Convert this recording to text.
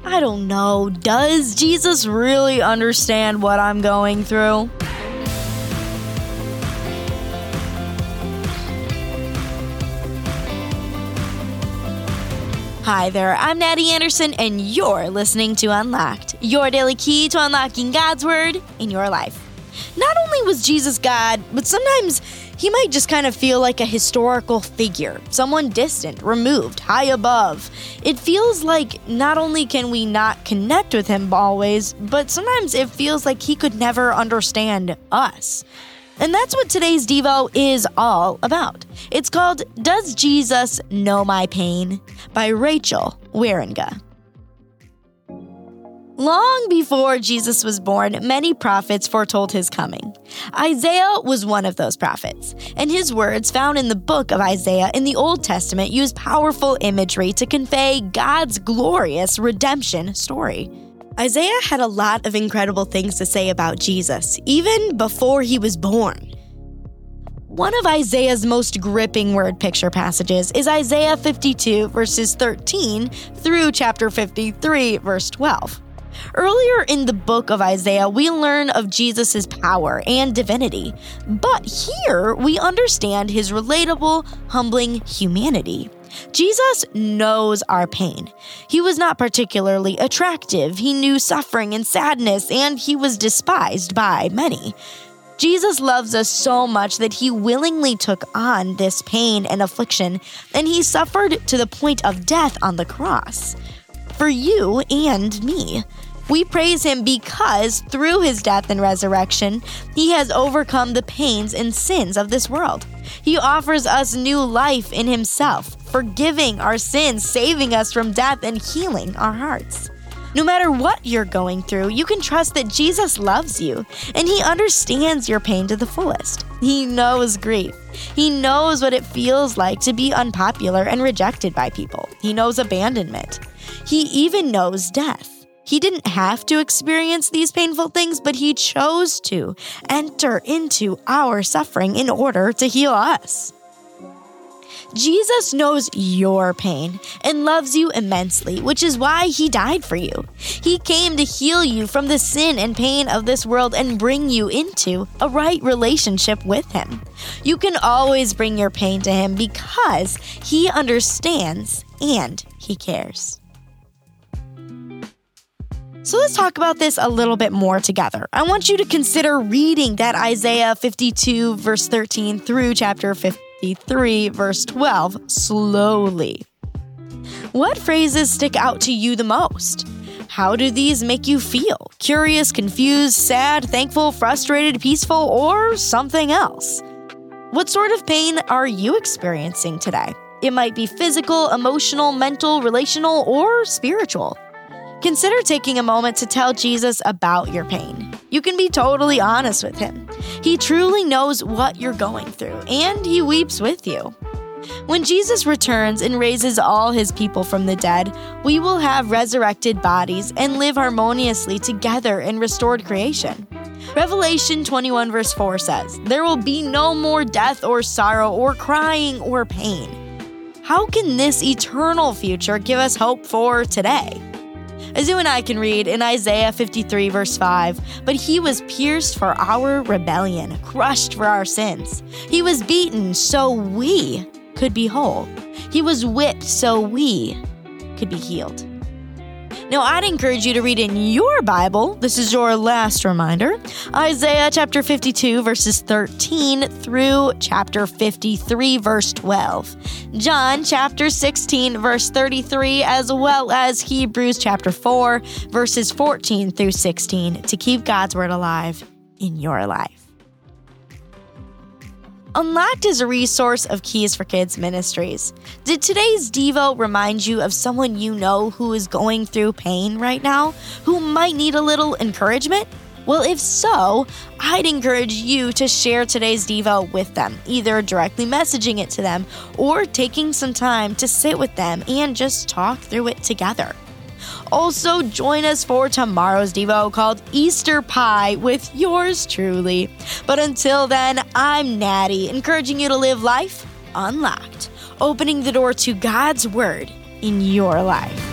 I don't know, does Jesus really understand what I'm going through? Hi there, I'm Natty Anderson, and you're listening to Unlocked, your daily key to unlocking God's Word in your life. Not only was Jesus God, but sometimes he might just kind of feel like a historical figure, someone distant, removed, high above. It feels like not only can we not connect with him always, but sometimes it feels like he could never understand us. And that's what today's Devo is all about. It's called Does Jesus Know My Pain? By Rachel Wieringa. Long before Jesus was born, many prophets foretold his coming. Isaiah was one of those prophets, and his words found in the book of Isaiah in the Old Testament use powerful imagery to convey God's glorious redemption story. Isaiah had a lot of incredible things to say about Jesus, even before he was born. One of Isaiah's most gripping word picture passages is Isaiah 52, verses 13 through chapter 53, verse 12. Earlier in the book of Isaiah, we learn of Jesus' power and divinity, but here we understand his relatable, humbling humanity. Jesus knows our pain. He was not particularly attractive. He knew suffering and sadness, and he was despised by many. Jesus loves us so much that he willingly took on this pain and affliction, and he suffered to the point of death on the cross. For you and me. We praise him because through his death and resurrection, he has overcome the pains and sins of this world. He offers us new life in himself, forgiving our sins, saving us from death, and healing our hearts. No matter what you're going through, you can trust that Jesus loves you, and he understands your pain to the fullest. He knows grief. He knows what it feels like to be unpopular and rejected by people. He knows abandonment. He even knows death. He didn't have to experience these painful things, but he chose to enter into our suffering in order to heal us. Jesus knows your pain and loves you immensely, which is why he died for you. He came to heal you from the sin and pain of this world and bring you into a right relationship with him. You can always bring your pain to him because he understands and he cares. So let's talk about this a little bit more together. I want you to consider reading that Isaiah 52, verse 13 through chapter 53, verse 12 slowly. What phrases stick out to you the most? How do these make you feel? Curious, confused, sad, thankful, frustrated, peaceful, or something else? What sort of pain are you experiencing today? It might be physical, emotional, mental, relational, or spiritual. Consider taking a moment to tell Jesus about your pain. You can be totally honest with him. He truly knows what you're going through, and he weeps with you. When Jesus returns and raises all his people from the dead, we will have resurrected bodies and live harmoniously together in restored creation. Revelation 21 verse 4 says, "There will be no more death or sorrow or crying or pain." How can this eternal future give us hope for today? As you and I can read in Isaiah 53 verse 5, "But he was pierced for our rebellion, crushed for our sins. He was beaten so we could be whole. He was whipped so we could be healed." Now, I'd encourage you to read in your Bible, this is your last reminder, Isaiah chapter 52 verses 13 through chapter 53 verse 12, John chapter 16 verse 33, as well as Hebrews chapter 4 verses 14 through 16 to keep God's word alive in your life. Unlocked is a resource of Keys for Kids Ministries. Did today's Devo remind you of someone you know who is going through pain right now, who might need a little encouragement? Well, if so, I'd encourage you to share today's Devo with them, either directly messaging it to them or taking some time to sit with them and just talk through it together. Also, join us for tomorrow's Devo called Easter Pie with yours truly. But until then, I'm Natty, encouraging you to live life unlocked, opening the door to God's Word in your life.